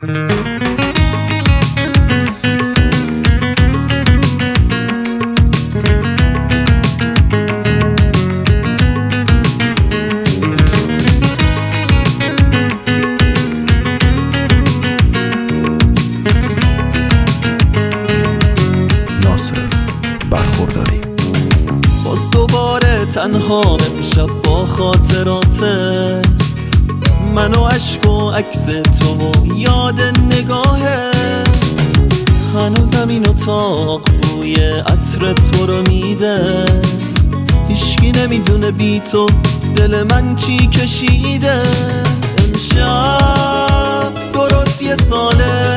باز دوباره تنها امشب با خاطراته، من و عشق و عکس تو و یاد نگاهه. هنوز این اتاق بوی عطر تو رو میده، هیچکی نمیدونه بی تو دل من چی کشیده. امشب درست یه ساله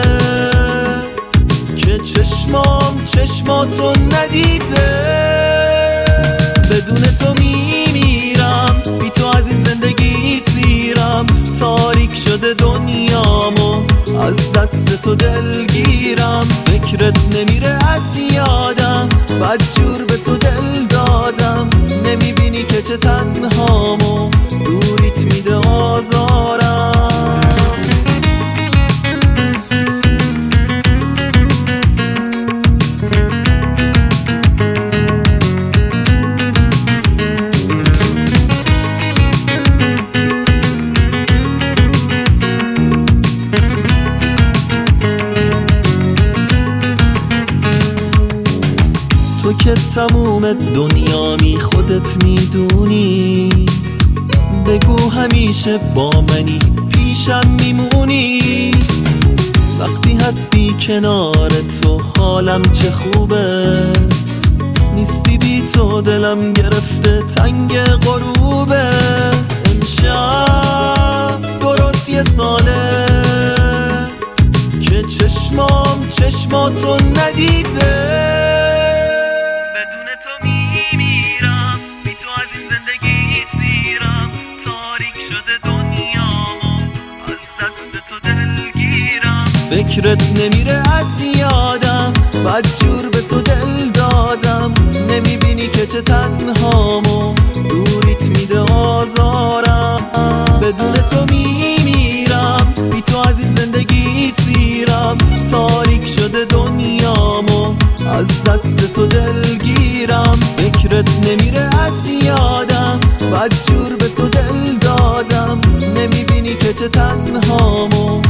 که چشماتو ندیده. بدون تو میمیرم، بی تو از این زندگی سیرم. تاریک شده دنیامو، از دست تو دلگیرم. فکرت نمیره از یادم، بدجور به تو دل دادم. نمیبینی که چه تنهامو، دوریت میده آزارم. تو که تموم دنیامی، خودت میدونی. بگو همیشه با منی، پیشم میمونی. وقتی هستی کنار تو حالم چه خوبه. نیستی بی تو دلم گرفته تنگ غروبه. امشب درست یه ساله که چشماتو ندیده. فکرت نمیره از یادم، بدجور به تو دل دادم. نمیبینی که چه تنهامو، دوریت میده آزارم. بدون تو میمیرم، بی تو از این زندگی سیرم. تاریک شده دنیامو، از دست تو دلگیرم. فکرت نمیره از یادم، بدجور به تو دل دادم. نمیبینی که چه تنهامو،